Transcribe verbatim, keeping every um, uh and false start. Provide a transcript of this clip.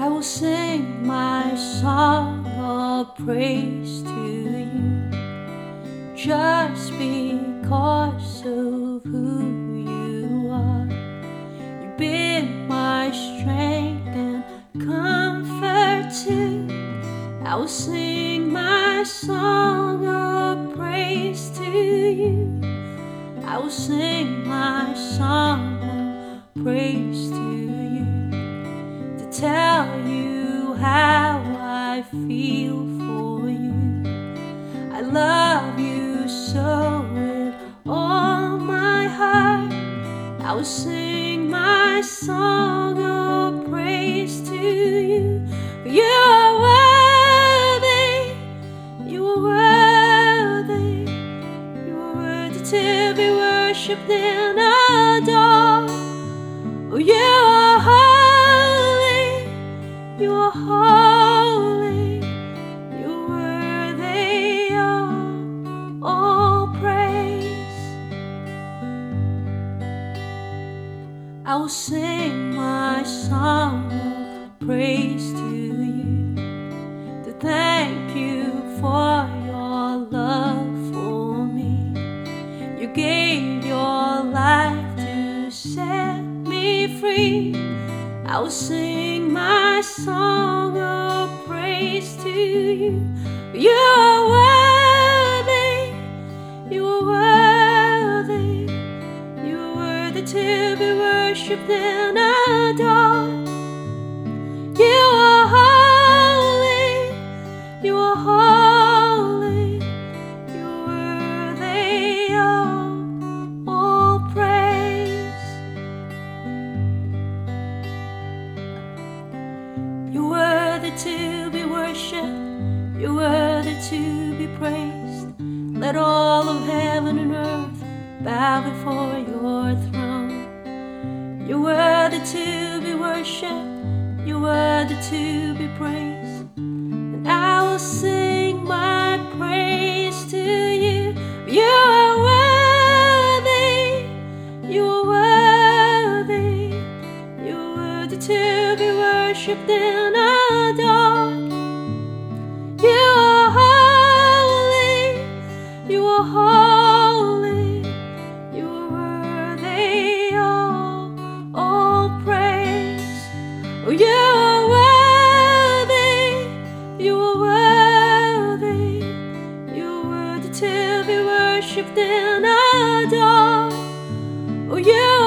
I will sing my song of praise to you, just because of who you are. You've been my strength and comfort too. I will sing my song of praise to you. I will sing my song of praise to you, to tell you how I feel for you. I love you so with all my heart. I will sing my song of praise to you. For you are worthy, you are worthy, you are worthy to be worshipped and adored. Oh, you are holy, you are holy, you are worthy of all praise. I will sing my song of praise to you, to thank you for your love for me. You gave your life to set me free. I will sing my song of praise to you. You are worthy, you are worthy, you are worthy to be worshipped and adored. You are holy, you are holy, you are worthy of all praise. You're worthy to be worshipped, you're worthy to be praised. Let all of heaven and earth bow before your throne. You're worthy to be worshipped, you're worthy to be praised. And I will sing my praise to you. You are worthy, you are worthy, you are worthy to be worshipped and adored. You are holy, you are holy, you are worthy of all praise. Oh, you are worthy, you are worthy, you are worthy to be worshipped and adored. Oh, you